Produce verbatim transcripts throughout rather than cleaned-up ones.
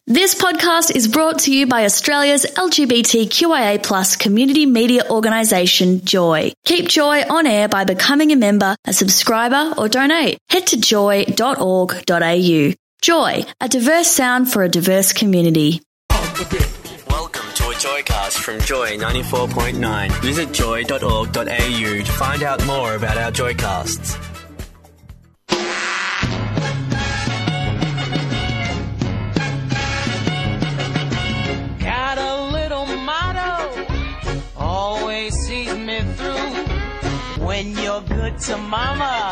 This podcast is brought to you by Australia's L G B T Q I A plus community media organisation, Joy. Keep Joy on air by becoming a member, a subscriber or donate. Head to joy dot org dot a u. Joy, a diverse sound for a diverse community. Welcome to a Joycast from Joy ninety-four point nine. Visit joy dot org dot a u to find out more about our Joycasts. When you're good to mama,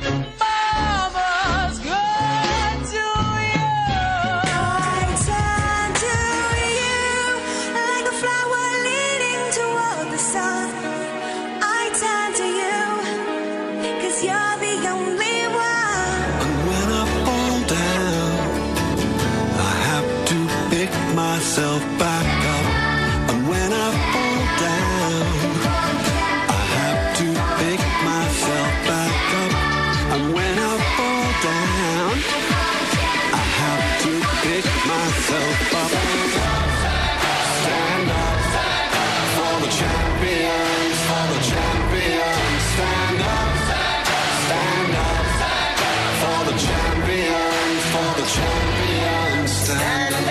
mama's good to you. I turn to you like a flower leading toward the sun. I turn to you, cause you're the only one. And when I fall down, I have to pick myself back up. And when I fall down, back up, and when I fall down, I have to pick myself up. Stand up for the champions, for the champions. Stand up, stand up for the champions, for the champions. Stand up.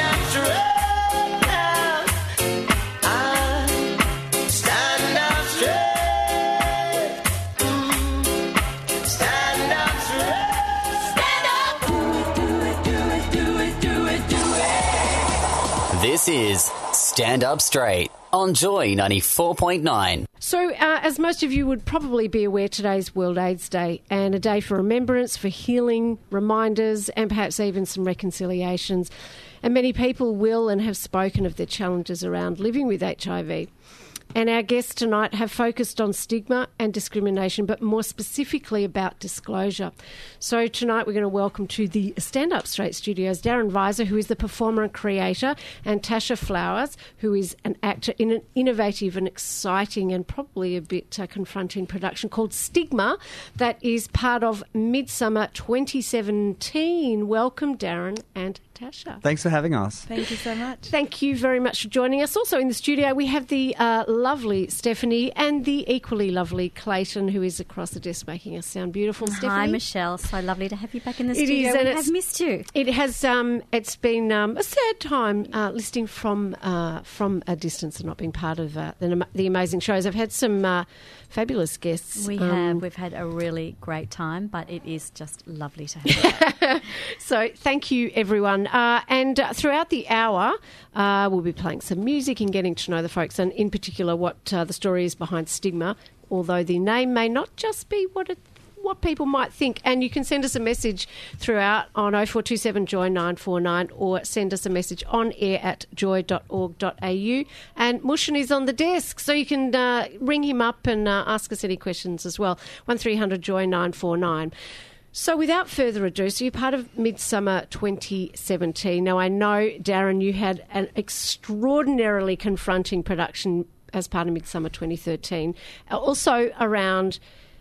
This is Stand Up Straight on Joy ninety-four point nine. So, uh, as most of you would probably be aware, today's World AIDS Day, and a day for remembrance, for healing, reminders, and perhaps even some reconciliations. And many people will and have spoken of their challenges around living with H I V. And our guests tonight have focused on stigma and discrimination, but more specifically about disclosure. So tonight we're going to welcome to the Stand Up Straight studios Darren Weiser, who is the performer and creator, and Tasha Flowers, who is an actor in an innovative and exciting and probably a bit uh, confronting production called Stigma that is part of Midsummer twenty seventeen. Welcome, Darren and Tasha. Thanks for having us. Thank you so much. Thank you very much for joining us. Also in the studio we have the uh, lovely Stephanie and the equally lovely Clayton, who is across the desk making us sound beautiful. Stephanie. Hi, Michelle. So lovely to have you back in the It studio. is, and We it's- have missed you. It has. Um, it's been um, a sad time uh, listening from uh, from a distance and not being part of uh, the, the amazing shows. I've had some uh, fabulous guests. We um, have. We've had a really great time, but it is just lovely to have you. So thank you, everyone. Uh, and uh, throughout the hour, uh, we'll be playing some music and getting to know the folks, and in particular what uh, the story is behind Stigma, although the name may not just be what it what people might think. And you can send us a message throughout on oh four two seven joy nine four nine or send us a message on air at joy dot org dot a u. And Mushin is on the desk, so you can uh, ring him up and uh, ask us any questions as well. one three hundred joy nine four nine. So without further ado, so you're part of Midsummer twenty seventeen. Now, I know, Darren, you had an extraordinarily confronting production as part of Midsummer twenty thirteen, also around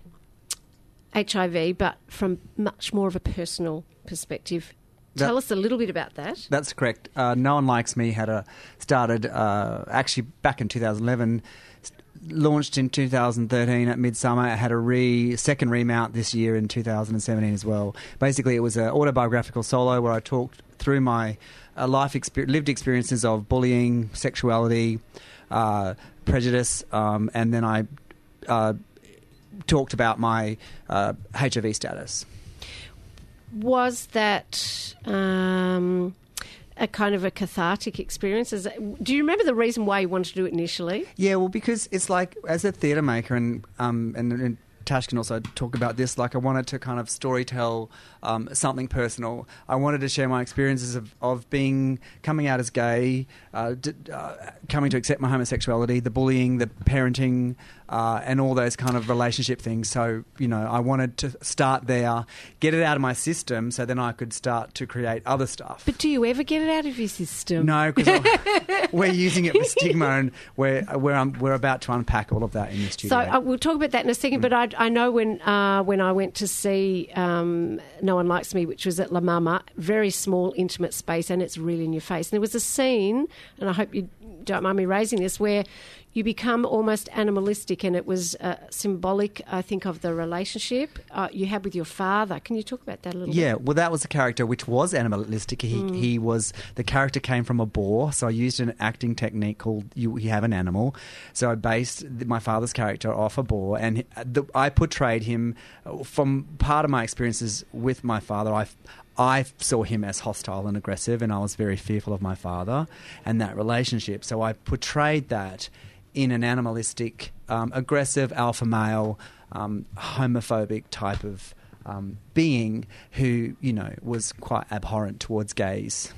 H I V, but from much more of a personal perspective. That, Tell us a little bit about that. That's correct. Uh, No One Likes Me had a started uh, actually back in two thousand eleven, launched in two thousand thirteen at Midsummer. It had a re second remount this year in two thousand seventeen as well. Basically, it was an autobiographical solo where I talked through my uh, life exper- lived experiences of bullying, sexuality, uh, prejudice, um, and then I uh, talked about my uh, H I V status. Was that um, a kind of a cathartic experience? Is it, do you remember the reason why you wanted to do it initially? Yeah, well, because it's like, as a theatre maker, and, um, and and Tash can also talk about this, like I wanted to kind of storytell um, something personal. I wanted to share my experiences of, of being, coming out as gay, uh, d- uh, coming to accept my homosexuality, the bullying, the parenting, uh, and all those kind of relationship things. So, you know, I wanted to start there, get it out of my system, so then I could start to create other stuff. But do you ever get it out of your system? No, because we're using it with Stigma, and we're we're um, we're about to unpack all of that in the studio. So uh, we'll talk about that in a second. Mm. But I'd I know when uh, when I went to see um, No One Likes Me, which was at La Mama, very small, intimate space, and it's really in your face. And there was a scene, and I hope you don't mind me raising this, where you become almost animalistic, and it was uh, symbolic, I think, of the relationship uh, you had with your father. Can you talk about that a little yeah, bit? well, that was a character which was animalistic. He Mm. he was the character came from a boar, so I used an acting technique called you, you have an animal. So I based the, my father's character off a boar, and the, I portrayed him from part of my experiences with my father. I. I saw him as hostile and aggressive, and I was very fearful of my father and that relationship. So I portrayed that in an animalistic, um, aggressive, alpha male, um, homophobic type of um, being who, you know, was quite abhorrent towards gays.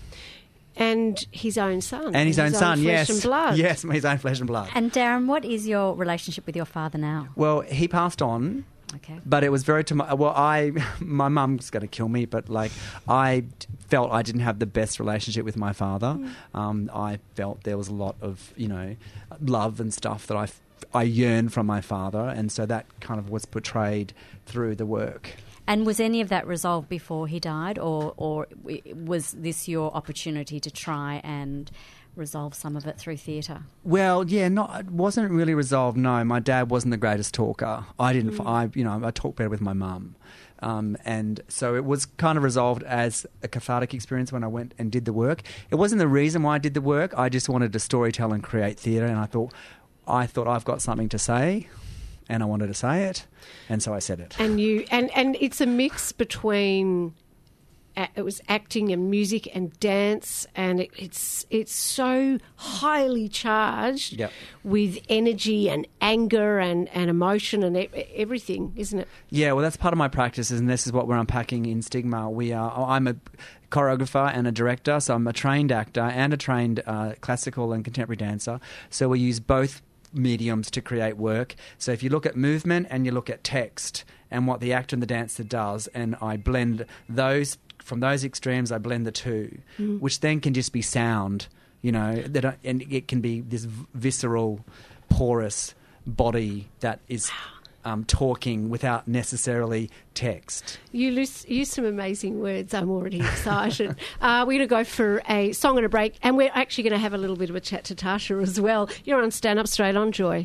And his own son. And his, own, son, flesh yes. and blood. Yes, his own flesh and blood. And Darren, what is your relationship with your father now? Well, he passed on. Okay. But it was very to my, well, I my mum's going to kill me, but like I felt I didn't have the best relationship with my father. Mm. Um, I felt there was a lot of, you know, love and stuff that I, I yearned from my father, and so that kind of was portrayed through the work. And was any of that resolved before he died, or or was this your opportunity to try and resolve some of it through theatre? Well, yeah, not it wasn't really resolved. No, my dad wasn't the greatest talker. I didn't. Mm. I you know I talked better with my mum, um, and so it was kind of resolved as a cathartic experience when I went and did the work. It wasn't the reason why I did the work. I just wanted to storytell and create theatre, and I thought I thought I've got something to say, and I wanted to say it, and so I said it. And you and and it's a mix between. It was acting and music and dance, and it, it's it's so highly charged yep. with energy and anger and, and emotion and e- everything, isn't it? Yeah, well, that's part of my practice, and this is what we're unpacking in Stigma. We are. I'm a choreographer and a director, so I'm a trained actor and a trained uh, classical and contemporary dancer. So we use both mediums to create work. So if you look at movement and you look at text and what the actor and the dancer does, and I blend those. From those extremes, I blend the two, mm. which then can just be sound, you know, that, and it can be this visceral, porous body that is um, talking without necessarily text. You use, use some amazing words. I'm already excited. uh, we're going to go for a song and a break, and we're actually going to have a little bit of a chat to Tasha as well. You're on Stand Up Straight on Joy.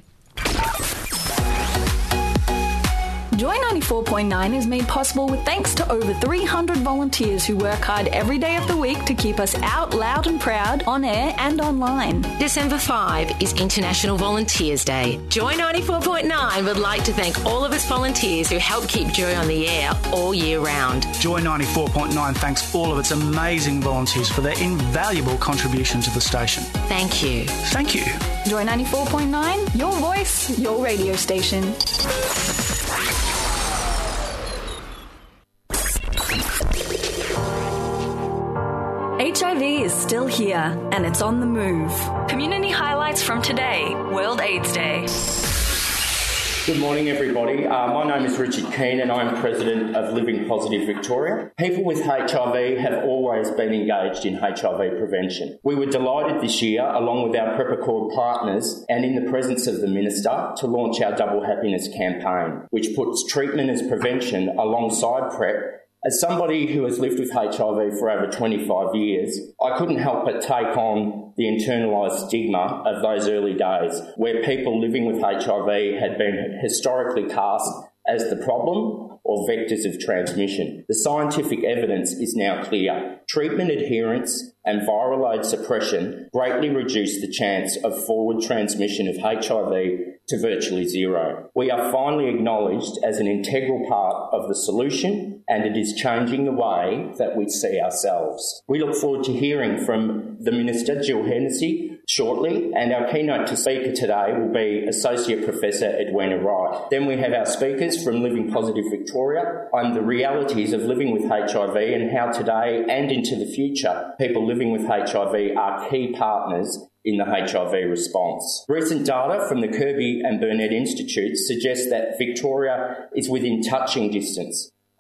Joy ninety-four point nine is made possible with thanks to over three hundred volunteers who work hard every day of the week to keep us out loud and proud on air and online. December fifth is International Volunteers Day. Joy ninety-four point nine would like to thank all of its volunteers who help keep Joy on the air all year round. Joy ninety-four point nine thanks all of its amazing volunteers for their invaluable contribution to the station. Thank you. Thank you. Joy ninety-four point nine, your voice, your radio station. H I V is still here, and it's on the move. Community highlights from today, World AIDS Day. Good morning, everybody. Uh, my name is Richard Keane, and I'm President of Living Positive Victoria. People with H I V have always been engaged in H I V prevention. We were delighted this year, along with our PrEP partners and in the presence of the Minister, to launch our Double Happiness campaign, which puts treatment as prevention alongside PrEP. As somebody who has lived with H I V for over twenty-five years, I couldn't help but take on the internalised stigma of those early days, where people living with H I V had been historically cast as the problem or vectors of transmission. The scientific evidence is now clear. Treatment adherence and viral load suppression greatly reduce the chance of forward transmission of H I V to virtually zero. We are finally acknowledged as an integral part of the solution, and it is changing the way that we see ourselves. We look forward to hearing from the Minister, Jill Hennessy, shortly, and our keynote speaker today will be Associate Professor Edwina Wright. Then we have our speakers from Living Positive Victoria on the realities of living with H I V and how today and into the future people living with H I V are key partners in the H I V response. Recent data from the Kirby and Burnett Institutes suggests that Victoria is within touching distance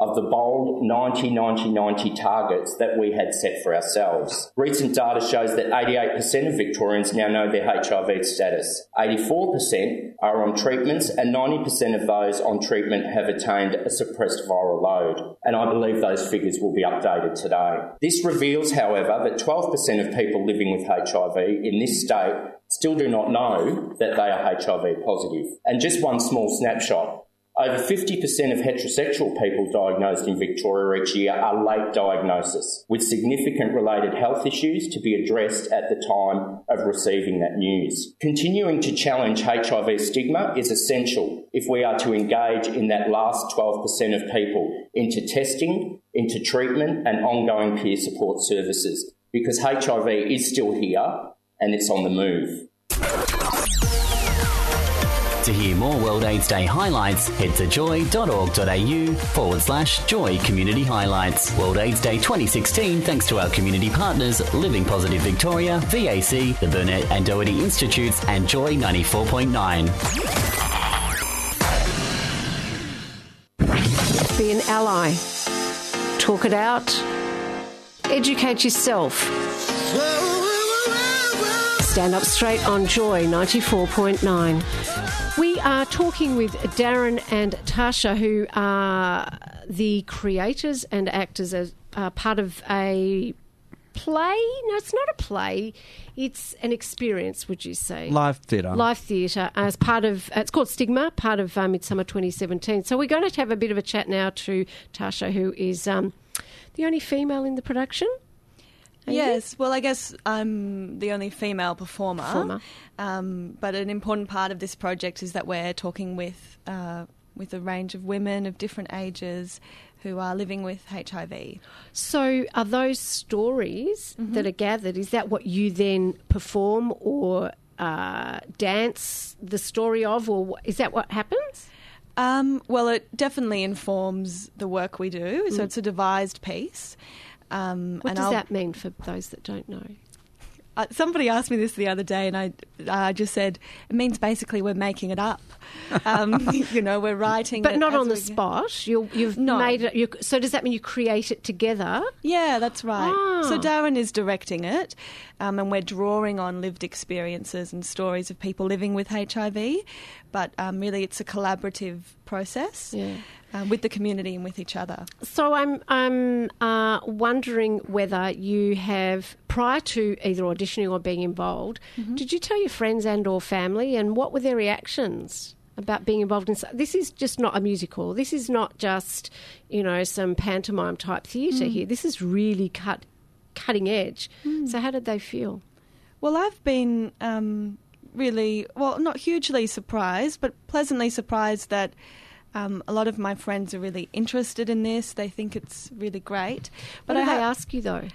of the bold ninety ninety ninety targets that we had set for ourselves. Recent data shows that eighty-eight percent of Victorians now know their H I V status. eighty-four percent are on treatments, and ninety percent of those on treatment have attained a suppressed viral load. And I believe those figures will be updated today. This reveals, however, that twelve percent of people living with H I V in this state still do not know that they are H I V positive. And just one small snapshot. Over fifty percent of heterosexual people diagnosed in Victoria each year are late diagnosis, with significant related health issues to be addressed at the time of receiving that news. Continuing to challenge H I V stigma is essential if we are to engage in that last twelve percent of people into testing, into treatment and ongoing peer support services, because H I V is still here and it's on the move. To hear more World AIDS Day highlights, head to joy.org.au forward slash joy community highlights. World AIDS Day twenty sixteen thanks to our community partners Living Positive Victoria, V A C, the Burnett and Doherty Institutes and Joy ninety-four point nine. Be an ally. Talk it out. Educate yourself. Stand up straight on Joy ninety-four point nine. We are talking with Darren and Tasha, who are the creators and actors as uh, part of a play. No, it's not a play. It's an experience, would you say? Live theatre. Live theatre as part of, it's called Stigma, part of uh, Midsummer twenty seventeen. So we're going to have a bit of a chat now to Tasha, who is um, the only female in the production. Yes, well, I guess I'm the only female performer. Performer. Um, but an important part of this project is that we're talking with uh, with a range of women of different ages who are living with H I V. So are those stories Mm-hmm. that are gathered, is that what you then perform or uh, dance the story of, or wh- is that what happens? Um, well, it definitely informs the work we do. So Mm. it's a devised piece. Um, What and does I'll- that mean for those that don't know? Uh, somebody asked me this the other day, and I, I just said it means basically we're making it up. Um, you know, we're writing, But it not as on the we go. spot. You're, you've No. made it. You, so does that mean you create it together? Yeah, that's right. Ah. So Darren is directing it, um, and we're drawing on lived experiences and stories of people living with H I V. But um, really, it's a collaborative process. Yeah. Uh, with the community and with each other. So I'm I'm uh, wondering whether you have, prior to either auditioning or being involved, Mm-hmm. did you tell your friends and or family, and what were their reactions about being involved in? This is just not a musical. This is not just, you know, some pantomime type theatre Mm. here. This is really cut cutting edge. Mm. So how did they feel? Well, I've been um, really, well, not hugely surprised, but pleasantly surprised that Um, a lot of my friends are really interested in this. They think it's really great. What But do I they ha- ask you, though?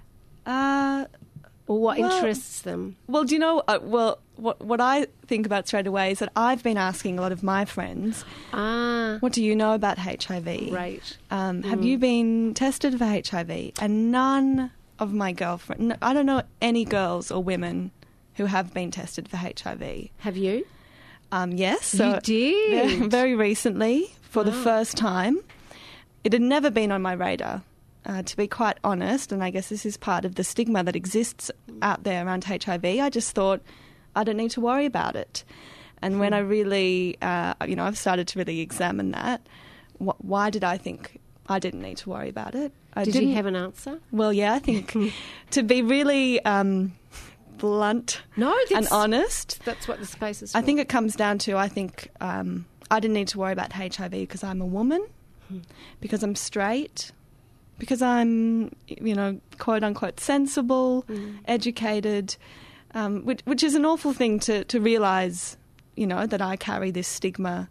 Uh, or what well- interests them? Well, do you know, uh, well, what, what I think about straight away is that I've been asking a lot of my friends, ah. what do you know about H I V? Right. Um, Have Mm. you been tested for H I V? And none of my girlfriends, I don't know any girls or women who have been tested for H I V. Have you? Um, yes. You did? Very, very recently, for the Wow. first time. It had never been on my radar, uh, to be quite honest, and I guess this is part of the stigma that exists out there around H I V. I just thought, I don't need to worry about it. And when I really, uh, you know, I've started to really examine that, wh- why did I think I didn't need to worry about it? I Did didn't, you have an answer? Well, yeah, I think to be really um, blunt No, and that's- honest, That's what the space is for. I think it comes down to, I think um, I didn't need to worry about H I V because I'm a woman, because I'm straight, because I'm, you know, quote unquote sensible, Mm. educated, um, which, which is an awful thing to, to realise, you know, that I carry this stigma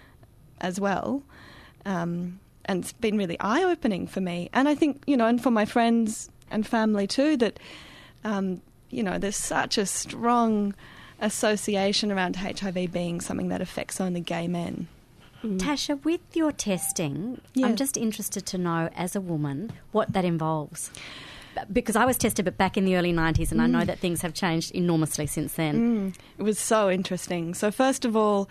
as well. Um, and it's been really eye-opening for me. And I think, you know, and for my friends and family too, that, um, you know, there's such a strong association around H I V being something that affects only gay men. Tasha, with your testing, Yeah. I'm just interested to know, as a woman, what that involves. Because I was tested but back in the early nineties, and I know Mm. that things have changed enormously since then. Mm, it was so interesting. So first of all,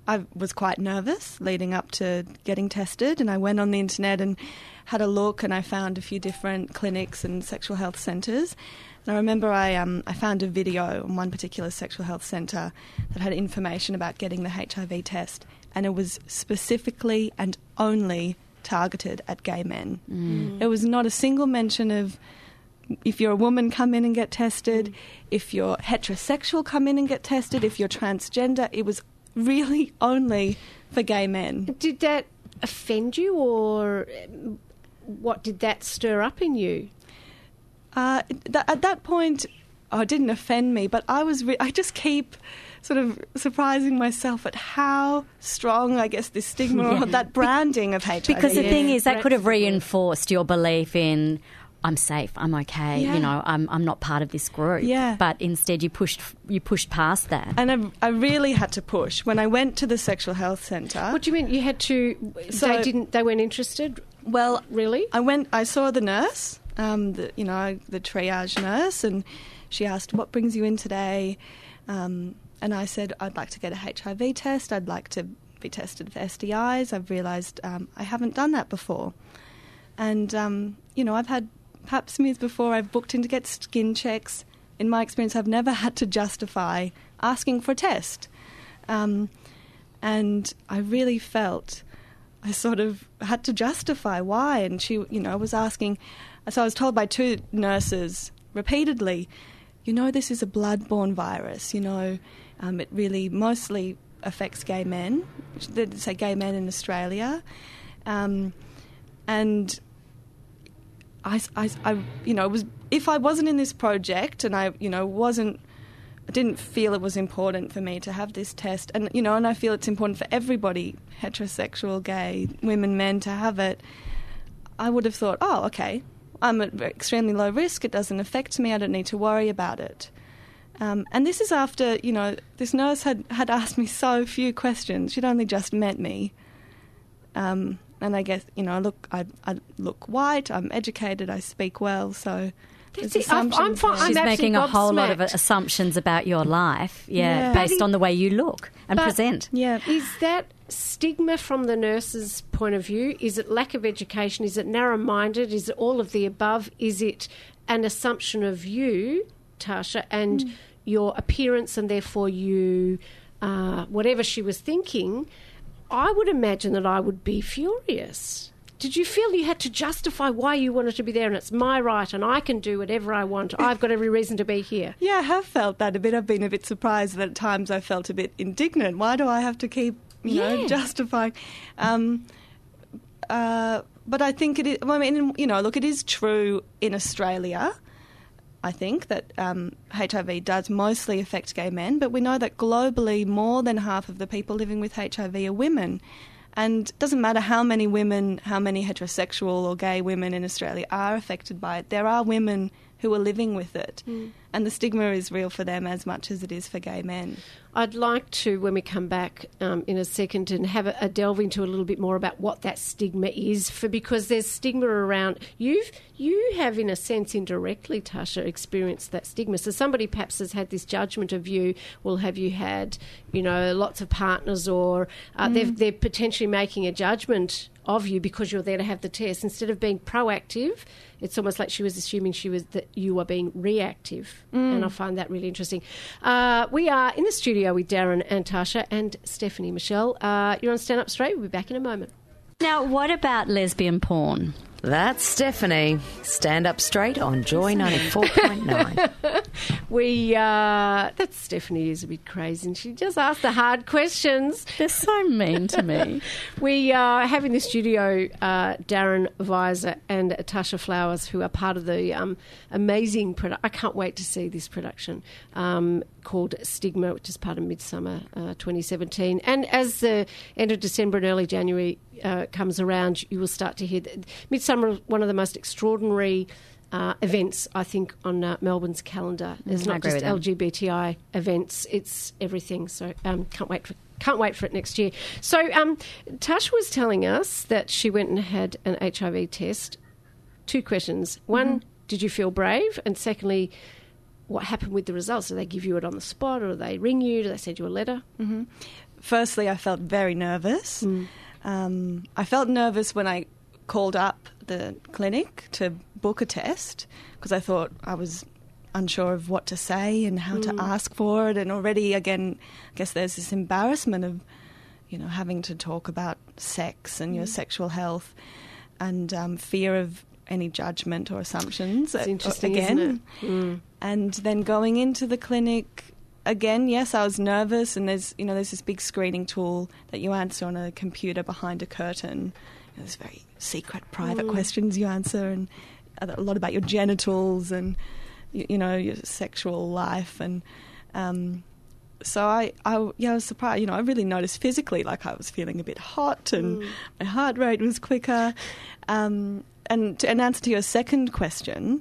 I was quite nervous leading up to getting tested, and I went on the internet and had a look, and I found a few different clinics and sexual health centres. And I remember I um, I found a video on one particular sexual health centre that had information about getting the H I V test, and it was specifically and only targeted at gay men. Mm. There was not a single mention of if you're a woman, come in and get tested. Mm. If you're heterosexual, come in and get tested. If you're transgender, it was really only for gay men. Did that offend you, or what did that stir up in you? Uh, th- at that point, oh, it didn't offend me, but I was. Re- I just keep sort of surprising myself at how strong, I guess, this stigma yeah. or that branding of H I V. Because the yeah. thing is, that could have reinforced your belief in, I'm safe, I'm okay, yeah. you know, I'm I'm not part of this group. Yeah. But instead you pushed you pushed past that. And I, I really had to push. When I went to the sexual health centre... What do you mean? You had to... So, they didn't. They weren't interested? Well... Really? I went... I saw the nurse, um, the, you know, the triage nurse, and she asked, what brings you in today? Um, and I said, I'd like to get a H I V test. I'd like to be tested for S D Is. I've realised um, I haven't done that before. And, um, you know, I've had... Pap smears before, I've booked in to get skin checks. In my experience, I've never had to justify asking for a test. Um, and I really felt I sort of had to justify why. And she, you know, was asking... So I was told by two nurses repeatedly, you know, this is a blood-borne virus. You know, um, it really mostly affects gay men. They say gay men in Australia. Um, and... I, I, I, you know, was if I wasn't in this project and I, you know, wasn't, I didn't feel it was important for me to have this test, and you know, and I feel it's important for everybody, heterosexual, gay, women, men, to have it. I would have thought, oh, okay, I'm at extremely low risk. It doesn't affect me. I don't need to worry about it. Um, and this is after, you know, this nurse had, had asked me so few questions. She'd only just met me. Um, And I guess, you know, look, I, I look white, I'm educated, I speak well, so... That's it. I'm, I'm fine. She's I'm making a whole lot of gobsmacked. assumptions about your life, yeah, Yeah. based on the way you look and But- present. Yeah. Is that stigma from the nurse's point of view? Is it lack of education? Is it narrow-minded? Is it all of the above? Is it an assumption of you, Tasha, and Mm. your appearance, and therefore you, uh, whatever she was thinking? I would imagine that I would be furious. Did you feel you had to justify why you wanted to be there, and it's my right and I can do whatever I want? I've got every reason to be here. Yeah, I have felt that a bit. I've been a bit surprised that at times I felt a bit indignant. Why do I have to keep, you know, Yeah. justifying? Um, uh, but I think it is, well, I mean, you know, look, it is true in Australia, I think, that um, H I V does mostly affect gay men, but we know that globally more than half of the people living with H I V are women. And it doesn't matter how many women, how many heterosexual or gay women in Australia are affected by it, there are women who are living with it. Mm. And the stigma is real for them as much as it is for gay men. I'd like to, when we come back um, in a second, and have a, a delve into a little bit more about what that stigma is, for because there's stigma around. You've you have, in a sense, indirectly, Tasha, experienced that stigma. So somebody perhaps has had this judgment of you. Well, have you had, you know, lots of partners, or uh, Mm. they're they're potentially making a judgment of you because you're there to have the test instead of being proactive. It's almost like she was assuming she was that you were being reactive, Mm. and I find that really interesting. Uh, we are in the studio with Darren and Tasha and Stephanie Michelle. Uh, you're on Stand Up Straight. We'll be back in a moment. Now, what about lesbian porn? That's Stephanie. Stand Up Straight on Joy ninety-four point nine. We, uh, that Stephanie is a bit crazy, and she just asked the hard questions. They're so mean to me. We uh, have in the studio uh, Darren Weiser and Tasha Flowers, who are part of the um, amazing product. I can't wait to see this production um, called Stigma, which is part of Midsummer uh, twenty seventeen. And as the end of December and early January uh, comes around, you will start to hear that Midsummer, one of the most extraordinary Uh, events, I think, on uh, Melbourne's calendar. It's Mm, I not agree just with that. L G B T I events; it's everything. So um, can't wait for can't wait for it next year. So um, Tasha was telling us that she went and had an H I V test. Two questions: one, Mm-hmm. did you feel brave? And secondly, what happened with the results? Do they give you it on the spot, or do they ring you? Do they send you a letter? Mm-hmm. firstly, I felt very nervous. Mm. Um, I felt nervous when I called up the clinic to book a test because I thought I was unsure of what to say and how Mm. to ask for it. And already, again, I guess there's this embarrassment of, you know, having to talk about sex and your Mm. sexual health and um, fear of any judgment or assumptions. It's uh, interesting, again. isn't it? Mm. And then going into the clinic again, yes, I was nervous, and there's you know there's this big screening tool that you answer on a computer behind a curtain. You know, there's very secret, private Mm. questions you answer, and a lot about your genitals and you, you know your sexual life, and um, so I, I yeah I was surprised. You know, I really noticed physically, like I was feeling a bit hot, and Mm. my heart rate was quicker. Um, and to, in answer to your second question.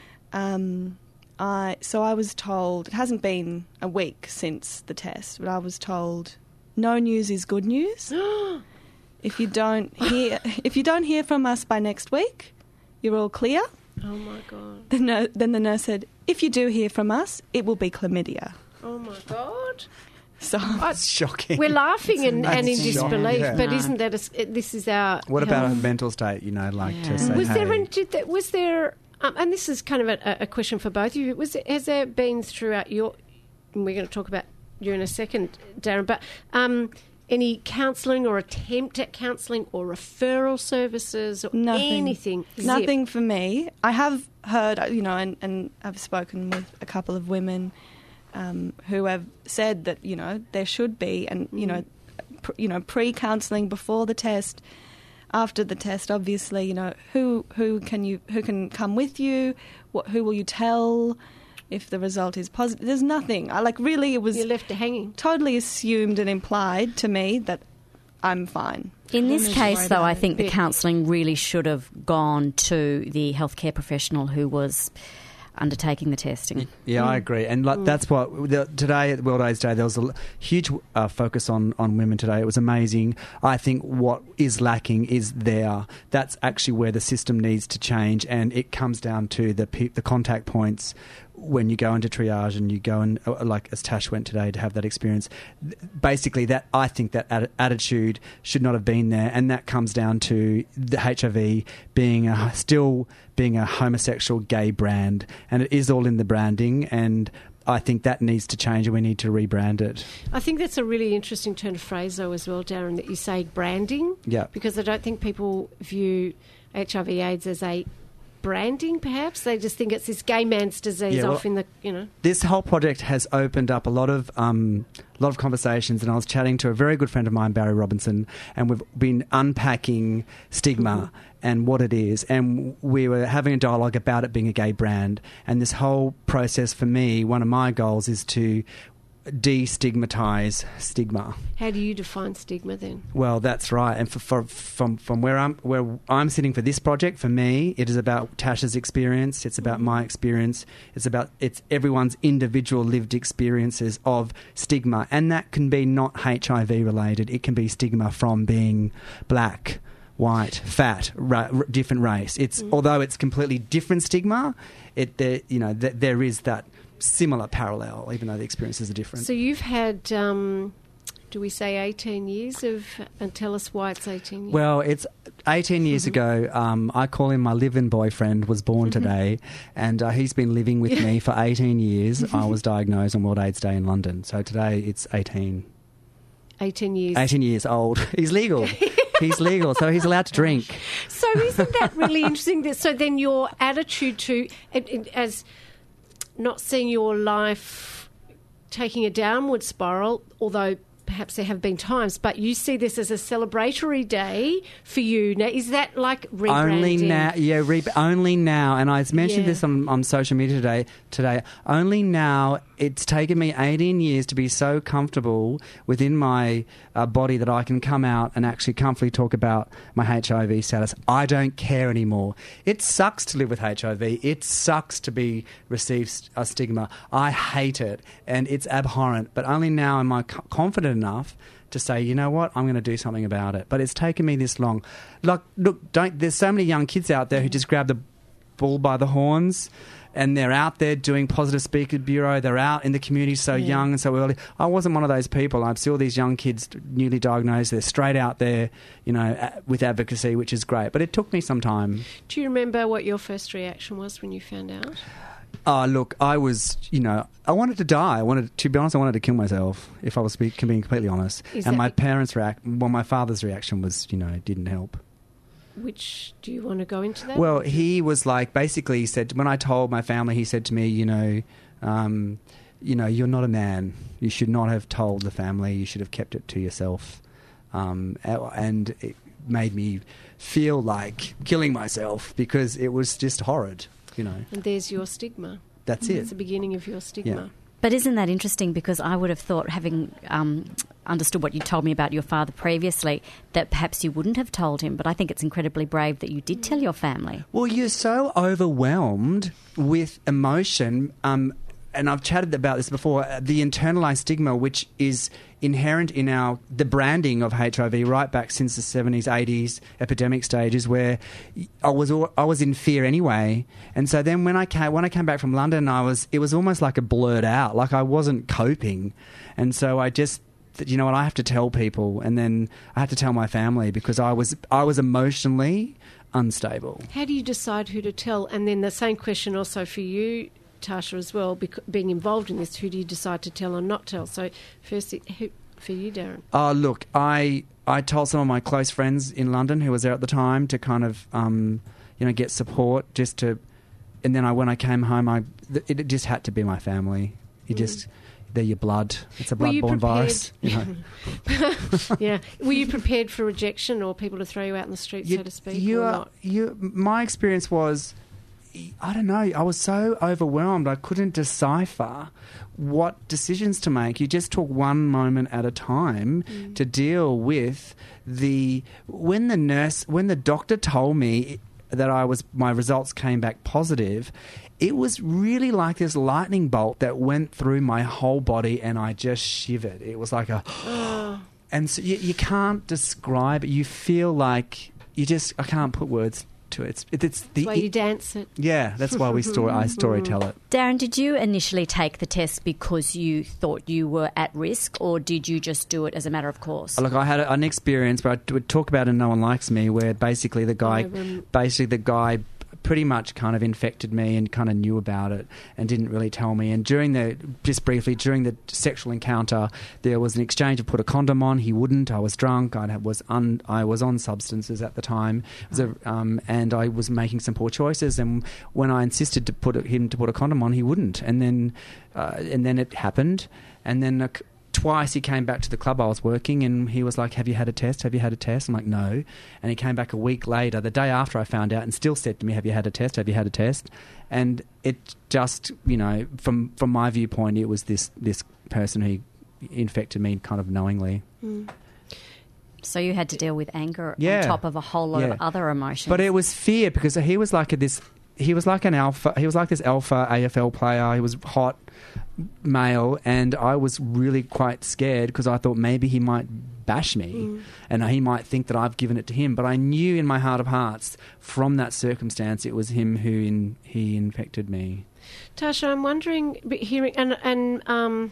Um, I, so I was told, it hasn't been a week since the test, but I was told no news is good news. If you don't hear if you don't hear from us by next week, you're all clear. Oh my God. The nur- then the nurse said, if you do hear from us, it will be chlamydia. Oh my God. So It's shocking. We're laughing and, That's and in shocking, disbelief, yeah. but No. isn't that a s this is our What about health- a mental state, you know, like to say, Was hey, there, did there was there, um, and this is kind of a, a question for both of you, was there, has there been throughout your, and we're going to talk about you in a second, Darren, but um, any counselling or attempt at counselling or referral services or Nothing. anything? Zip. Nothing for me. I have heard, you know, and, and I've spoken with a couple of women um, who have said that, you know, there should be, and, you know, pr- you know, pre-counselling before the test, after the test, obviously, you know, who who can you who can come with you? What who will you tell if the result is positive? There's nothing. I like really it was You're left hanging. Totally assumed and implied to me that I'm fine. In this Don't need to case, worry though, about I it. think the counselling really should have gone to the healthcare professional who was undertaking the testing. Yeah, I agree, and like, that's what the, today at World AIDS Day there was a l- huge uh, focus on, on women today. It was amazing. I think what is lacking is there. That's actually where the system needs to change, and it comes down to the pe- the contact points when you go into triage and you go and uh, like as Tash went today to have that experience. Th- Basically, that I think that atti- attitude should not have been there, and that comes down to the H I V being a, still being a homosexual gay brand, and it is all in the branding, and I think that needs to change and we need to rebrand it. I think that's a really interesting turn of phrase, though, as well, Darren, that you say branding. Yeah. Because I don't think people view H I V AIDS as a branding, perhaps. They just think it's this gay man's disease Yeah, well, off in the, you know. This whole project has opened up a lot of um, a lot of conversations, and I was chatting to a very good friend of mine, Barry Robinson, and we've been unpacking stigma Mm-hmm. and what it is, and we were having a dialogue about it being a gay brand. And this whole process, for me, one of my goals is to destigmatise stigma. How do you define stigma then? Well, that's right. And for, for, from from where I'm where I'm sitting for this project, for me, it is about Tasha's experience. It's about my experience. It's about it's everyone's individual lived experiences of stigma, and that can be not H I V related. It can be stigma from being black, white, fat, ra- r- different race. It's Mm. although it's completely different stigma. It there you know th- there is that similar parallel, even though the experiences are different. So you've had, um, do we say eighteen years of, and tell us why it's eighteen years? Well, it's eighteen years ago. Um, I call him my live-in boyfriend, was born today, and uh, he's been living with me for eighteen years. I was diagnosed on World AIDS Day in London. So today it's eighteen. eighteen years. eighteen years old. He's legal. He's legal, so he's allowed to drink. So isn't that really interesting? That, so then your attitude to, it, it, as not seeing your life taking a downward spiral, although perhaps there have been times, but you see this as a celebratory day for you. Now, is that like rebranding? Only now, yeah, re- only now, and I mentioned Yeah. this on, on social media today. Today, only now. It's taken me eighteen years to be so comfortable within my uh, body that I can come out and actually comfortably talk about my H I V status. I don't care anymore. It sucks to live with H I V. It sucks to be received a stigma. I hate it, and it's abhorrent. But only now am I co- confident enough to say, you know what, I'm going to do something about it. But it's taken me this long. Like, look, don't. There's so many young kids out there who just grab the bull by the horns. And they're out there doing Positive Speaker Bureau. They're out in the community so Yeah. young and so early. I wasn't one of those people. I see all these young kids newly diagnosed. They're straight out there, you know, a- with advocacy, which is great. But it took me some time. Do you remember what your first reaction was when you found out? Oh, look, I was, you know, I wanted to die. I wanted, to be honest, I wanted to kill myself, if I was being completely honest. Is and that- my parents' react, well, my father's reaction was, you know, didn't help. Which, do you want to go into that? Well, he was like, basically, he said, when I told my family, he said to me, you know, um, you know, you're not a man. You should not have told the family. You should have kept it to yourself. Um, and it made me feel like killing myself because it was just horrid, you know. And there's your stigma. That's it. That's the beginning of your stigma. Yeah. But isn't that interesting? Because I would have thought, having um, understood what you told me about your father previously, that perhaps you wouldn't have told him. But I think it's incredibly brave that you did tell your family. Well, you're so overwhelmed with emotion, um, and I've chatted about this before, uh, the internalized stigma, which is inherent in our the branding of H I V right back since the seventies, eighties epidemic stages, where I was al- I was in fear anyway, and so then when I came when I came back from London, I was it was almost like a blurred out, like I wasn't coping, and so I just. You know what? I have to tell people, and then I had to tell my family because I was I was emotionally unstable. How do you decide who to tell? And then the same question also for you, Tasha, as well, bec- being involved in this, who do you decide to tell or not tell? So first, who, for you, Darren. Oh, look, I I told some of my close friends in London who was there at the time to kind of, um, you know, get support just to... And then I, when I came home, I it, it just had to be my family. You Mm. just... They're your blood. It's a Were you blood-borne prepared- virus. You know. Yeah. Were you prepared for rejection or people to throw you out in the street, You- so to speak? you or are- not? you- my experience was, I don't know, I was so overwhelmed I couldn't decipher what decisions to make. You just took one moment at a time Mm. to deal with the... When the nurse, when the doctor told me that I was, my results came back positive, it was really like this lightning bolt that went through my whole body and I just shivered. It was like a... And so you, you can't describe it. You feel like you just... I can't put words to it. It's, it, it's the... That's why you dance it. Yeah, that's why we story, I story tell it. Darren, did you initially take the test because you thought you were at risk, or did you just do it as a matter of course? Look, I had a, an experience, but I would talk about it in No One Likes Me, where basically the guy... I rem- basically the guy... pretty much kind of infected me and kind of knew about it and didn't really tell me. And during the, just briefly, during the sexual encounter, there was an exchange of put a condom on. He wouldn't. I was drunk. I was un, I was on substances at the time. It was a, um, and I was making some poor choices. And when I insisted to put a, him to put a condom on, he wouldn't. And then, uh, and then it happened. And then a, twice he came back to the club I was working and he was like, have you had a test? Have you had a test? I'm like, no. And he came back a week later, the day after I found out, and still said to me, have you had a test? Have you had a test? And it just, you know, from from my viewpoint, it was this, this person who infected me kind of knowingly. Mm. So you had to deal with anger Yeah. on top of a whole lot Yeah. of other emotions. But it was fear because he was like a, this... He was like an alpha. He was like this alpha A F L player. He was hot, male, and I was really quite scared because I thought maybe he might bash me Mm. and he might think that I've given it to him. But I knew in my heart of hearts, from that circumstance, it was him who in, he infected me. Tasha, I'm wondering, but hearing and and um,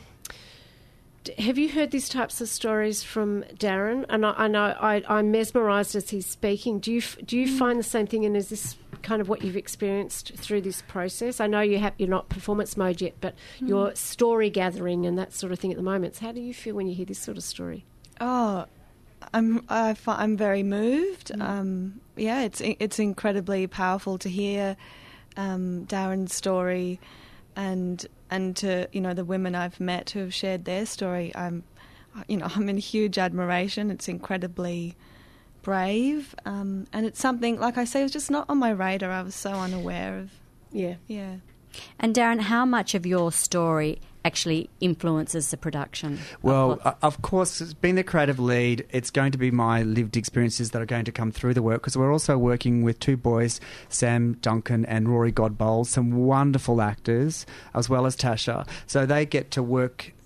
d- have you heard these types of stories from Darren? And I, I know I, I'm mesmerised as he's speaking. Do you f- do you find the same thing? And is this kind of what you've experienced through this process? I know you have you're not performance mode yet, but Mm. you're story gathering and that sort of thing at the moment. So how do you feel when you hear this sort of story? Oh, I'm I fi- I'm very moved. Um, yeah, it's it's incredibly powerful to hear um, Darren's story, and and to you know the women I've met who have shared their story. I'm you know I'm in huge admiration. It's incredibly brave, um, and it's something like I say, it was just not on my radar. I was so unaware of. Yeah, yeah. And Darren, how much of your story actually influences the production? Well, uh, of course, as being the creative lead, it's going to be my lived experiences that are going to come through the work, because we're also working with two boys, Sam Duncan and Rory Godbold, some wonderful actors, as well as Tasha. So they get to work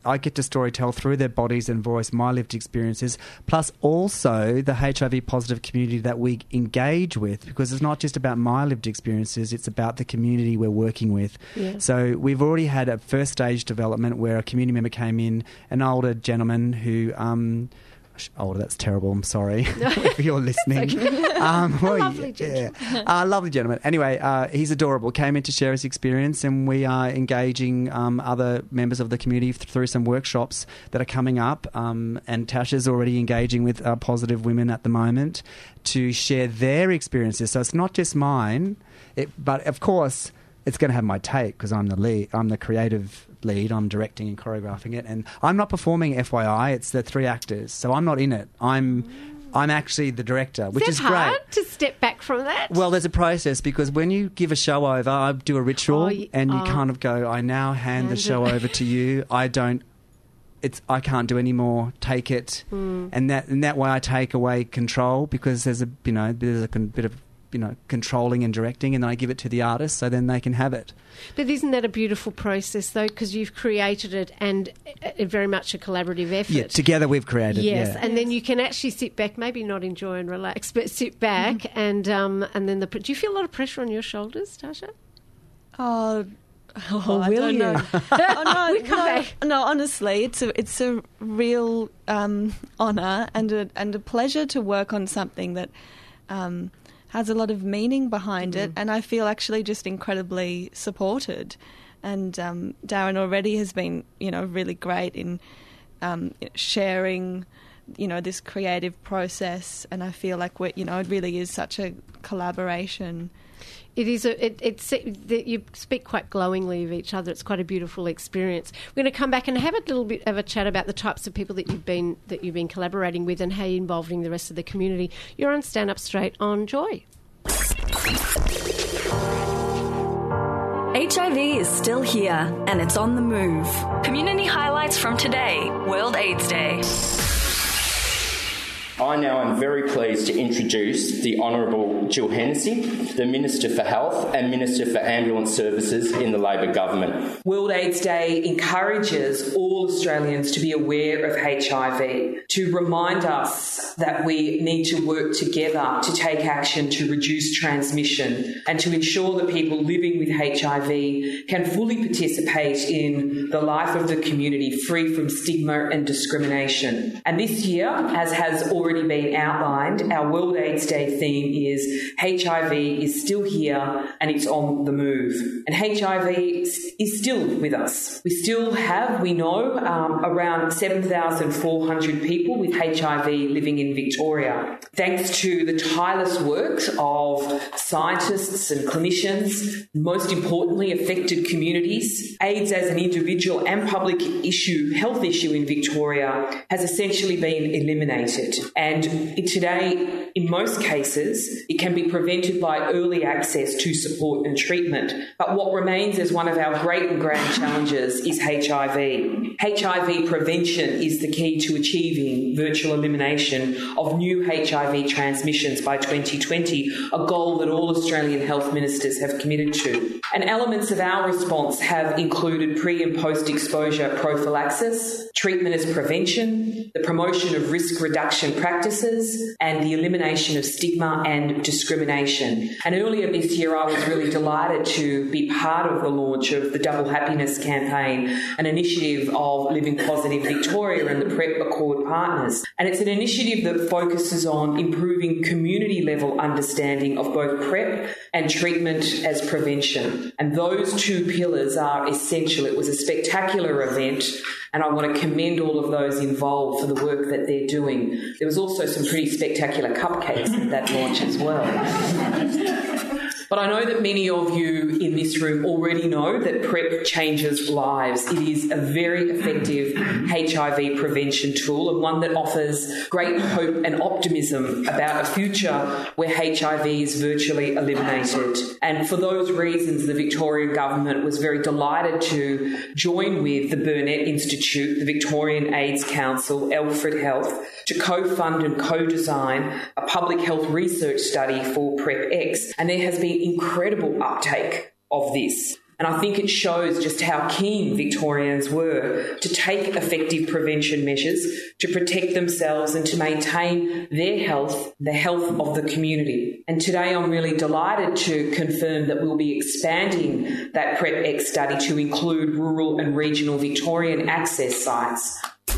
I get to storytell through their bodies and voice my lived experiences, plus also the H I V positive community that we engage with, because it's not just about my lived experiences, it's about the community we're working with. Yeah. So we've already had a first stage development where a community member came in, an older gentleman who... Um, older, that's terrible, I'm sorry if you're listening. um, well, a lovely gentleman. Yeah. Uh, lovely gentleman. Anyway, uh, he's adorable. Came in to share his experience, and we are engaging um, other members of the community th- through some workshops that are coming up. Um, and Tasha's already engaging with uh, positive women at the moment to share their experiences. So it's not just mine, it, but of course it's going to have my take because I'm the lead. I'm the creative lead. I'm directing and choreographing it, and I'm not performing. F Y I, it's the three actors, so I'm not in it. I'm, I'm actually the director, which is is that great. hard to step back from that? Well, there's a process because when you give a show over, I do a ritual, Oh, y- and you oh. kind of go, I now hand, Hand the show it. over to you. I don't. It's I can't do any more. Take it, Mm. and that and that way I take away control because there's a you know there's a con- bit of you know controlling and directing, and then I give it to the artist so then they can have it. But isn't that a beautiful process, though? Because you've created it and it very much a collaborative effort. Yeah, together we've created. Yes, yeah. and then you can actually sit back, maybe not enjoy and relax, but sit back Mm-hmm. and um, and then the. Do you feel a lot of pressure on your shoulders, Tasha? Oh, oh, Or I will don't you? know. oh, no, We come no, back. no, honestly, it's a it's a real um, honour and a and a pleasure to work on something that um, has a lot of meaning behind it, and I feel actually just incredibly supported. And um, Darren already has been, you know, really great in um, sharing, you know, this creative process, and I feel like we, you know, it really is such a collaboration. It is a. It, it's that you speak quite glowingly of each other. It's quite a beautiful experience. We're going to come back and have a little bit of a chat about the types of people that you've been that you've been collaborating with and how you're involving the rest of the community. You're on Stand Up Straight on Joy. H I V is still here and it's on the move. Community highlights from today, World AIDS Day. I now am very pleased to introduce the Honourable Jill Hennessy, the Minister for Health and Minister for Ambulance Services in the Labor government. World AIDS Day encourages all Australians to be aware of H I V, to remind us that we need to work together to take action to reduce transmission and to ensure that people living with H I V can fully participate in the life of the community free from stigma and discrimination. And this year, as has already been outlined, our World AIDS Day theme is H I V is still here and it's on the move. And H I V is still with us. We still have, we know, um, around seven thousand four hundred people with H I V living in Victoria. Thanks to the tireless work of scientists and clinicians, most importantly affected communities, AIDS as an individual and public issue, health issue in Victoria has essentially been eliminated. And today, in most cases, it can be prevented by early access to support and treatment. But what remains as one of our great and grand challenges is H I V. H I V prevention is the key to achieving virtual elimination of new H I V transmissions by twenty twenty, a goal that all Australian health ministers have committed to. And elements of our response have included pre- and post-exposure prophylaxis, treatment as prevention, the promotion of risk reduction practices, and the elimination of stigma and discrimination. And earlier this year, I was really delighted to be part of the launch of the Double Happiness campaign, an initiative of Living Positive Victoria and the PrEP Accord partners. And it's an initiative that focuses on improving community-level understanding of both PrEP and treatment as prevention. And those two pillars are essential. It was a spectacular event, and I want to commend all of those involved for the work that they're doing. There was also some pretty spectacular cupcakes at that launch as well. But I know that many of you in this room already know that PrEP changes lives. It is a very effective H I V prevention tool and one that offers great hope and optimism about a future where H I V is virtually eliminated. And for those reasons, the Victorian Government was very delighted to join with the Burnett Institute, the Victorian AIDS Council, Alfred Health, to co-fund and co-design a public health research study for PrEP X. And there has been incredible uptake of this. And I think it shows just how keen Victorians were to take effective prevention measures to protect themselves and to maintain their health, the health of the community. And today I'm really delighted to confirm that we'll be expanding that PrepX study to include rural and regional Victorian access sites.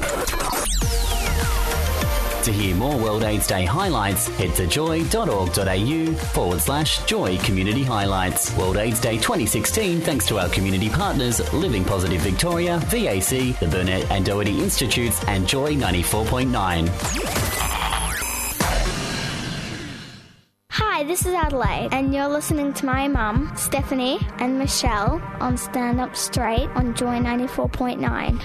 To hear more World AIDS Day highlights, head to joy.org.au forward slash joy community highlights. World AIDS Day twenty sixteen thanks to our community partners Living Positive Victoria, V A C, the Burnett and Doherty Institutes and Joy ninety-four point nine. Hi, this is Adelaide, and you're listening to my mum, Stephanie, and Michelle on Stand Up Straight on Joy ninety-four point nine.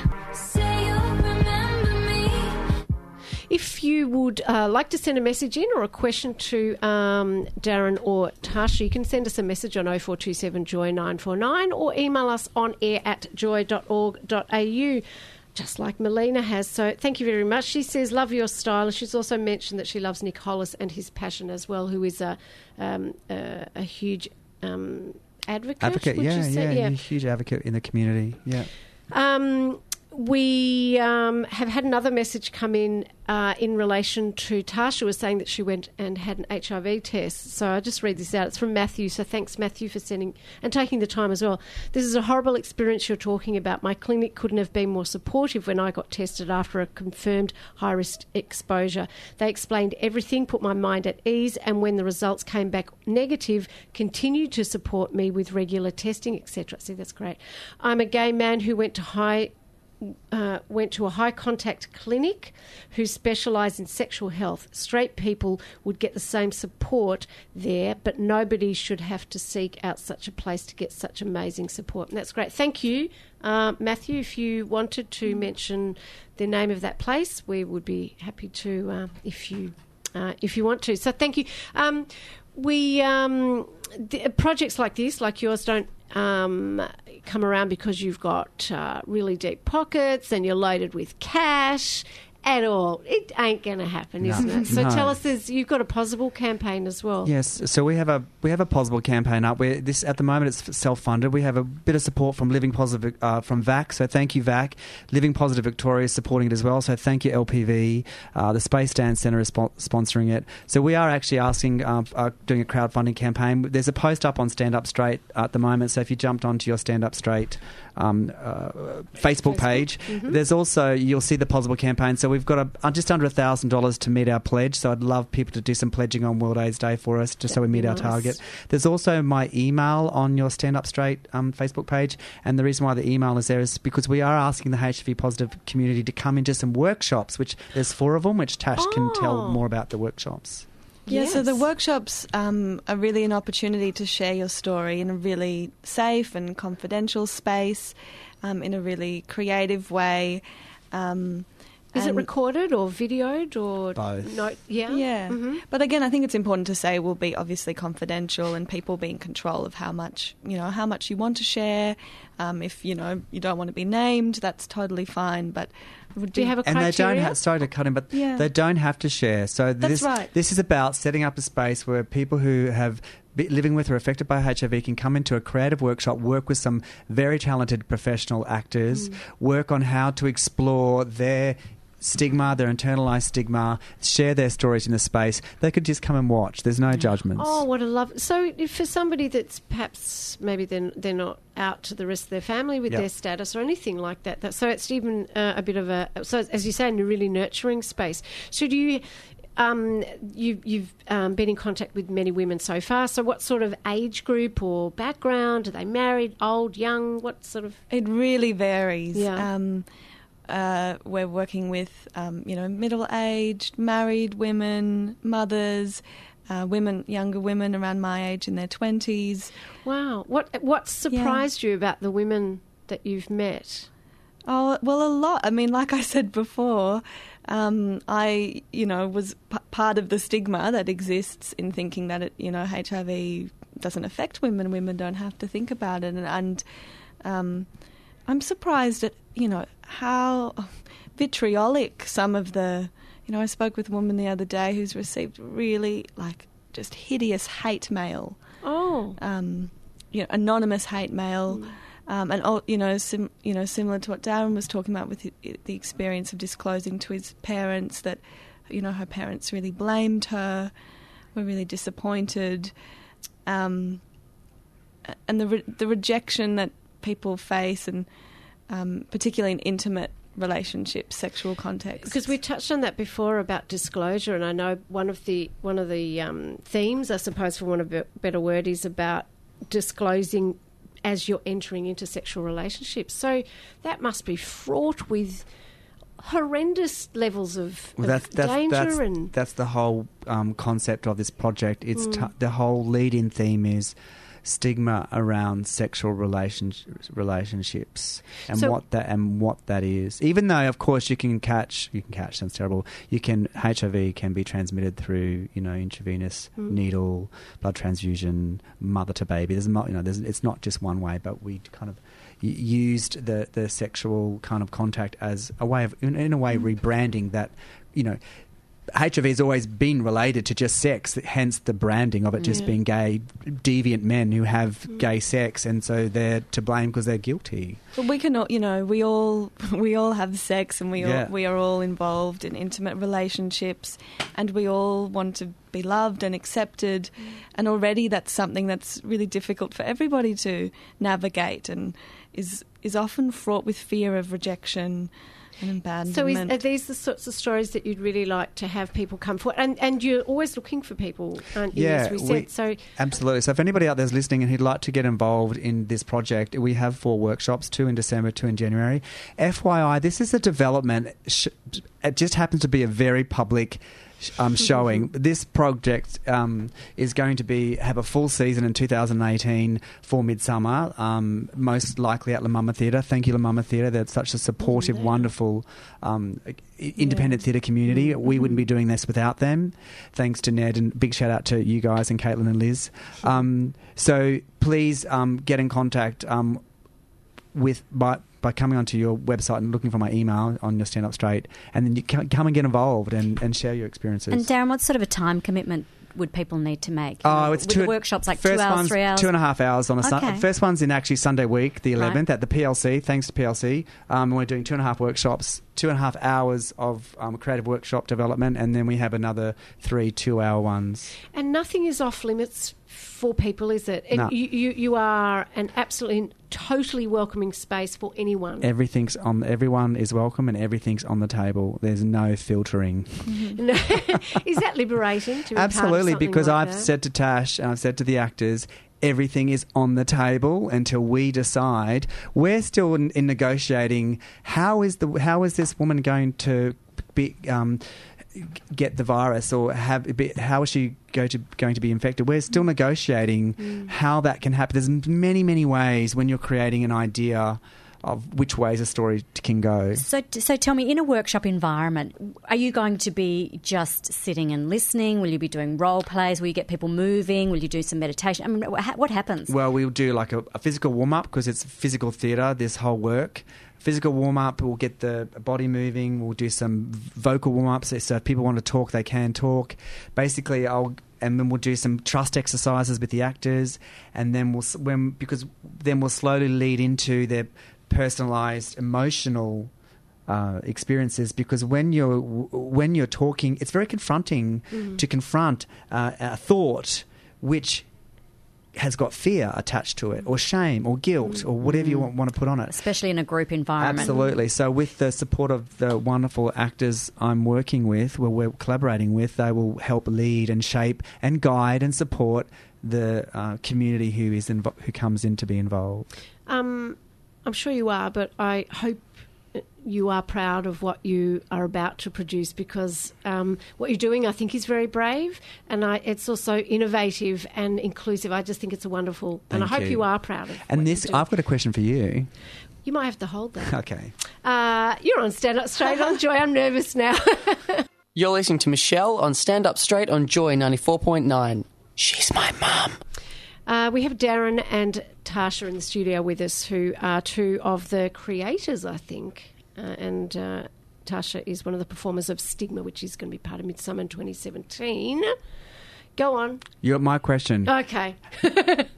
If you would uh, like to send a message in or a question to um, Darren or Tasha, you can send us a message on oh four two seven joy nine four nine or email us on air at joy dot org dot a u, just like Melina has. So thank you very much. She says, love your style. She's also mentioned that she loves Nick Hollis and his passion as well, who is a, um, a, a huge um, advocate. Advocate, would yeah, you say? yeah, yeah, a huge advocate in the community, yeah. Um, we um, have had another message come in uh, in relation to Tasha was saying that she went and had an H I V test. So I'll just read this out. It's from Matthew. So thanks, Matthew, for sending and taking the time as well. This is a horrible experience you're talking about. My clinic couldn't have been more supportive when I got tested after a confirmed high-risk exposure. They explained everything, put my mind at ease, and when the results came back negative, continued to support me with regular testing, et cetera. See, that's great. I'm a gay man who went to high Uh, went to a high contact clinic who specialise in sexual health. Straight people would get the same support there, but nobody should have to seek out such a place to get such amazing support. And that's great. Thank you, uh, Matthew. If you wanted to mention the name of that place, we would be happy to uh, if you uh, if you want to. So thank you. Um, we um, the, projects like this, like yours, don't um, come around because you've got uh, really deep pockets and you're loaded with cash at all. It ain't going to happen, No. isn't it? So No. tell us, there's, you've got a Possible campaign as well. Yes, so we have a we have a Possible campaign up. Where this at the moment it's self-funded. We have a bit of support from Living Positive uh, from V A C. So thank you, V A C. Living Positive Victoria is supporting it as well. So thank you, L P V. Uh, the Space Dance Centre is spo- sponsoring it. So we are actually asking, um, uh, doing a crowdfunding campaign. There's a post up on Stand Up Straight at the moment. So if you jumped onto your Stand Up Straight um, uh, Facebook, Facebook page, mm-hmm. there's also you'll see the Possible campaign. So we've got a, uh, just under a thousand dollars to meet our pledge. So I'd love people to do some pledging on World AIDS Day for us, just so we meet Nice. our target. There's also my email on your Stand Up Straight um, Facebook page, and the reason why the email is there is because we are asking the H I V positive community to come into some workshops, which there's four of them, which Tash Oh. can tell more about the workshops. Yeah, so the Yes. workshops um, are really an opportunity to share your story in a really safe and confidential space, um, in a really creative way. Um, Is it and- recorded or videoed or Both. No, yeah, Yeah. Mhm. But again, I think it's important to say we'll be obviously confidential and people be in control of how much, you know, how much you want to share. Um, if, you know, you don't want to be named, that's totally fine. But would Do you have a And they criteria? don't have, sorry to cut in, but Yeah. they don't have to share. So That's this right. this is about setting up a space where people who have be living with or affected by H I V can come into a creative workshop, work with some very talented professional actors, Mm. work on how to explore their stigma, their internalized stigma, share their stories in the space. They could just come and watch. There's no judgments. Oh, what a love! So, if for somebody that's perhaps maybe they're, they're not out to the rest of their family with Yep. their status or anything like that, that so it's even uh, a bit of a so as you say, in a really nurturing space. So, do you? Um, you, you've um, been in contact with many women so far. So, what sort of age group or background? Are they married, old, young? What sort of? It really varies. Yeah. Um, uh, we're working with, um, you know, middle-aged, married women, mothers, uh, women, younger women around my age in their twenties. Wow. What what surprised you about the women that you've met? Oh, well, a lot. I mean, like I said before, um, I, you know, was p- part of the stigma that exists in thinking that, it, you know, H I V doesn't affect women. Women don't have to think about it. And, and um, I'm surprised at, you know, how vitriolic some of the, you know, I spoke with a woman the other day who's received really, like, just hideous hate mail. Oh. Um, you know, anonymous hate mail, mm. um, and all, you know, sim, you know, similar to what Darren was talking about with the, the experience of disclosing to his parents that, you know, her parents really blamed her, were really disappointed, um, and the re- the rejection that people face, and um, particularly in intimate relationships, sexual contexts. Because we touched on that before about disclosure, and I know one of the one of the um, themes, I suppose, for want of a better word, is about disclosing as you're entering into sexual relationships. So that must be fraught with horrendous levels of, well, that's, of that's, danger. That's, and that's the whole um, concept of this project. It's Mm. t- the whole lead-in theme is stigma around sexual relationships, relationships, and So- what that and what that is. Even though, of course, you can catch, you can catch. Sounds terrible. You can H I V can be transmitted through, you know, intravenous Mm. needle, blood transfusion, mother to baby. There's not, you know, there's, it's not just one way. But we kind of y- used the the sexual kind of contact as a way of, in, in a way, rebranding that, you know. H I V has always been related to just sex, hence the branding of it just Yeah. being gay, deviant men who have gay sex, and so they're to blame because they're guilty. But we can all, you know, we all we all have sex, and we Yeah. all we are all involved in intimate relationships, and we all want to be loved and accepted, and already that's something that's really difficult for everybody to navigate, and is is often fraught with fear of rejection and abandonment. So is, are these the sorts of stories that you'd really like to have people come forward? And and you're always looking for people, aren't you, Yeah, as we said? we- so Absolutely. So if anybody out there's listening and who'd like to get involved in this project, we have four workshops, two in December, two in January. F Y I, this is a development. Sh- it just happens to be a very public um, showing. This project um, is going to be have a full season in two thousand eighteen for Midsummer, um, most likely at La Mama Theatre. Thank you, La Mama Theatre. They're such a supportive, wonderful um, i- independent theatre community. We wouldn't be doing this without them. Thanks to Ned, and big shout out to you guys and Caitlin and Liz. Um, so please um, get in contact um, with by by coming onto your website and looking for my email on your Stand Up Straight, and then you c- come and get involved and, and share your experiences. And Darren, what sort of a time commitment would people need to make? Oh, it's With two the workshops, like two first hours, one's three hours? two and a half hours on a Sun- Okay. First one's in actually Sunday week, the Right. eleventh, at the P L C. Thanks to P L C, um, we're doing two and a half workshops, two and a half hours of um, creative workshop development, and then we have another three two-hour ones. and nothing is off limits for people, is it? And No. you, you you are an absolutely totally welcoming space for anyone. Everything's on. Everyone is welcome, and everything's on the table. There's no filtering. No. Is that liberating? To be part of Absolutely, something because like I've that? said to Tash and I've said to the actors, everything is on the table until we decide. We're still in, in negotiating. How is the how is this woman going to be? Um, get the virus, or have be, how is she go to, going to be infected? We're still negotiating Mm. how that can happen. There's many, many ways when you're creating an idea of which ways a story can go. So, so tell me, in a workshop environment, are you going to be just sitting and listening? Will you be doing role plays? Will you get people moving? Will you do some meditation? I mean, wha- what happens? Well, we'll do like a, a physical warm-up because it's physical theatre, this whole work. Physical warm-up, we'll get the body moving. We'll do some vocal warm-ups. So if people want to talk, they can talk. Basically, I'll... And then we'll do some trust exercises with the actors, and then we'll s- when because then we'll slowly lead into their personalised emotional uh, experiences. Because when you're when you're talking, it's very confronting Mhm. to confront uh, a thought which has got fear attached to it, or shame, or guilt, or whatever you want, want to put on it. Especially in a group environment. Absolutely. So with the support of the wonderful actors I'm working with, well, we're collaborating with, they will help lead and shape and guide and support the uh, community who is invo- who comes in to be involved. Um, I'm sure you are, but I hope you are proud of what you are about to produce, because um, what you're doing, I think, is very brave, and I, it's also innovative and inclusive. I just think it's a wonderful, and I Thank hope you. you are proud of. And what this, you're doing. I've got a question for you. You might have to hold that. Okay. Uh, you're on Stand Up Straight on Joy. I'm nervous now. You're listening to Michelle on Stand Up Straight on Joy ninety-four point nine. She's my mum. Uh, we have Darren and Tasha in the studio with us, who are two of the creators, I think. Uh, and uh, Tasha is one of the performers of Stigma, which is going to be part of Midsummer in twenty seventeen. Go on. You're my question. Okay.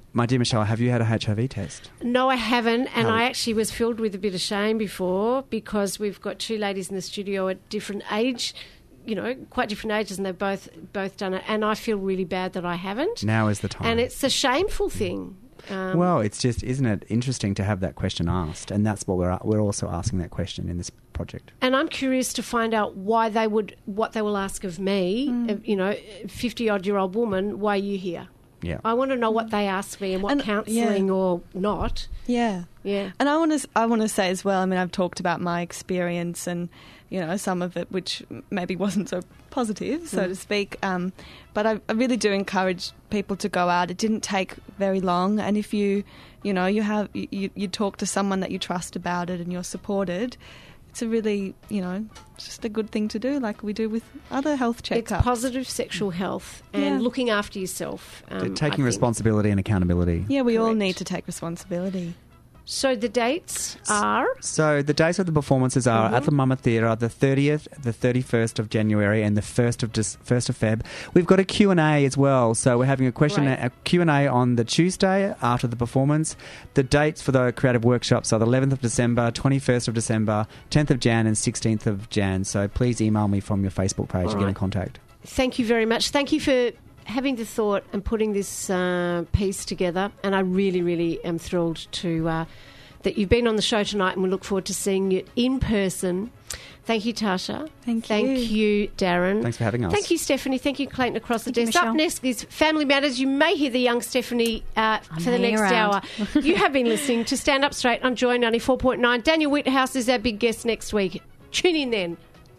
my dear Michelle, have you had a H I V test? No, I haven't, and How- I actually was filled with a bit of shame before because we've got two ladies in the studio at different age, you know, quite different ages, and they've both both done it, and I feel really bad that I haven't. Now is the time. And it's a shameful thing. Um, Well, it's just, isn't it interesting to have that question asked? And that's what we're we're also asking that question in this project. And I'm curious to find out why they would, what they will ask of me, uh, you know, fifty-odd-year-old woman, why are you here? Yeah. I want to know what they ask me and what And- counselling yeah. or not. Yeah, yeah. And I want to I want to say as well. I mean, I've talked about my experience and you know some of it which maybe wasn't so positive, so Mm. to speak. Um, but I, I really do encourage people to go out. It didn't take very long, and if you you know you have you, you talk to someone that you trust about it and you're supported, it's a really you know just a good thing to do, like we do with other health checkups. It's positive sexual health and Yeah. looking after yourself. Um, They're I taking think. responsibility and accountability. Yeah, we all need to take responsibility. So the dates are? So the dates of the performances are Mhm. at the Mama Theatre, the thirtieth, the thirty-first of January, and the first of Dis- first of Feb. We've got a Q and A as well, so we're having a question Great. a Q and A on the Tuesday after the performance. The dates for the creative workshops are the eleventh of December, twenty-first of December, tenth of Jan, and sixteenth of Jan. So please email me from your Facebook page All and get in right. contact. Thank you very much. Thank you for having the thought and putting this uh, piece together. And I really, really am thrilled to uh, that you've been on the show tonight, and we look forward to seeing you in person. Thank you, Tasha. Thank you. Thank you, Darren. Thanks for having us. Thank you, Stephanie. Thank you, Clayton, across the Thank you, desk. Up Michelle. next is Family Matters. You may hear the young Stephanie uh, for the hanging next around. hour. You have been listening to Stand Up Straight on Joy ninety-four point nine. Daniel Whithouse is our big guest next week. Tune in then.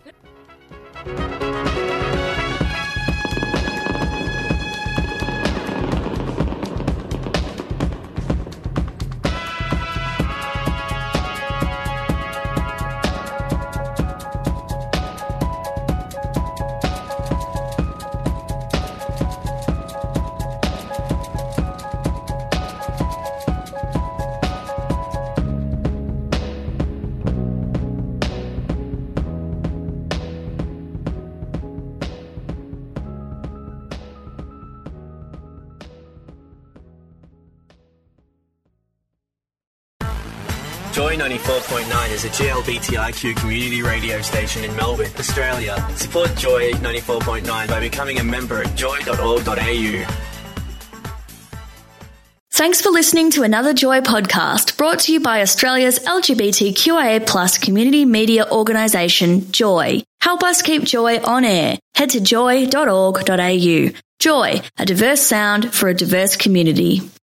Joy ninety-four point nine is a G L B T I Q community radio station in Melbourne, Australia. Support Joy ninety-four point nine by becoming a member at joy dot org dot a u. Thanks for listening to another Joy podcast brought to you by Australia's L G B T Q I A plus community media organisation, Joy. Help us keep Joy on air. Head to joy dot org dot a u. Joy, a diverse sound for a diverse community.